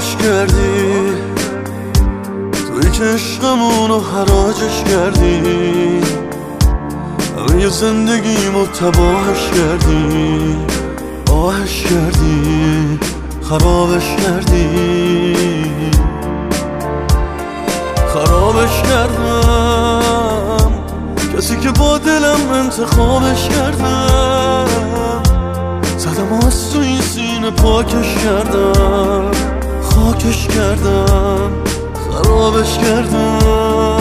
خرابش کردی، توی که عشقمونو حراجش کردی، همه زندگیمو تباهش کردی، آهش کردی، خرابش کردی. خرابش کردم، کسی که با دلم انتخابش کردم، زدم از تو این سینه پاکش کردم، خاکش کردم، خرابش کردم.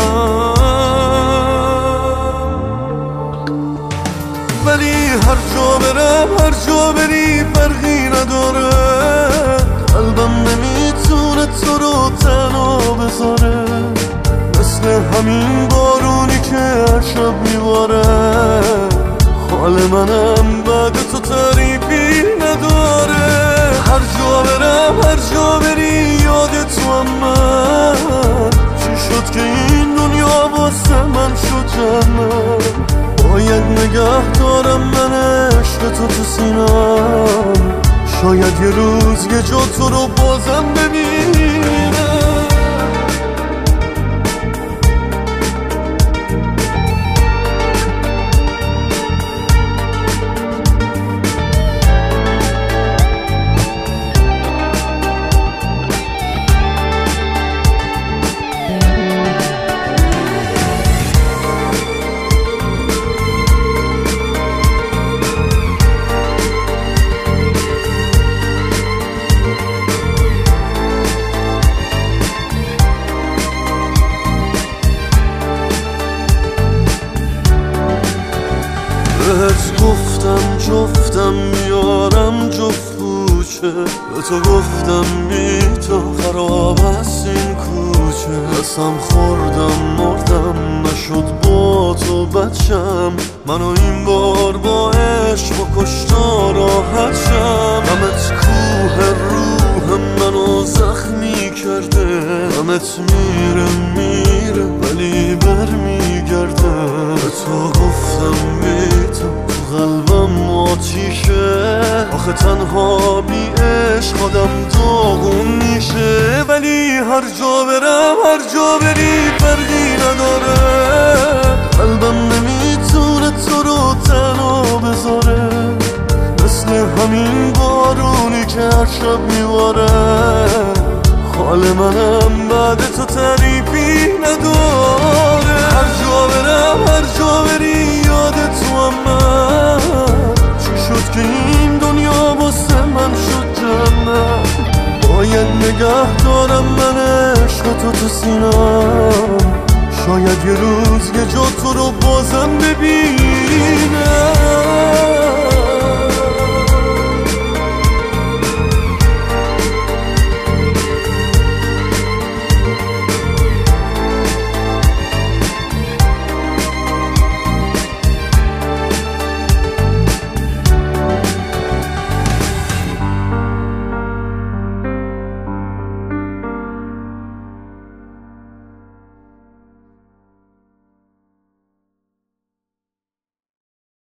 ولی هر جا برم، هر جا بری فرقی نداره، قلبم نمیتونه تو رو تنها بذاره، مثل همین بارونی که هر شب میباره. حال منم بعد تو تعریفی نداره. هر جا برم، هر جا بری یاد تو هم من، چی شد که این دنیا واسه من شد جنت. باید نگه دارم من عشق تو سینم، شاید یه روز یه جا تو رو بازم ببینم. بهت گفتم جفتم میارم جفت کوچه، به تو گفتم بی تو خراب است این کوچه. قسم خوردم مردم نشد با تو بچم، منو این بار با عشق و کشتار راحت شم. غمت کوه روح منو زخمی کرده، غمت میره ولی برمیگرده. به تو گفتم بی تو قلبم آتیشه، آخه تنها بی عشق خودم داغون میشه. ولی هر جا برم، هر جا بری فرقی نداره، قلبم نمیتونه تو رو تنها بذاره، مثل همین بارونی که هر شب میباره. حال منم بعد تو تعریفی نداره. هر جا برم، هر جا بری یاد تو هم من، چی شد که این دنیا واسه من شد جنت. باید نگه دارم من عشق تو سینم، شاید یه روز یه جا تو رو بازم ببینم.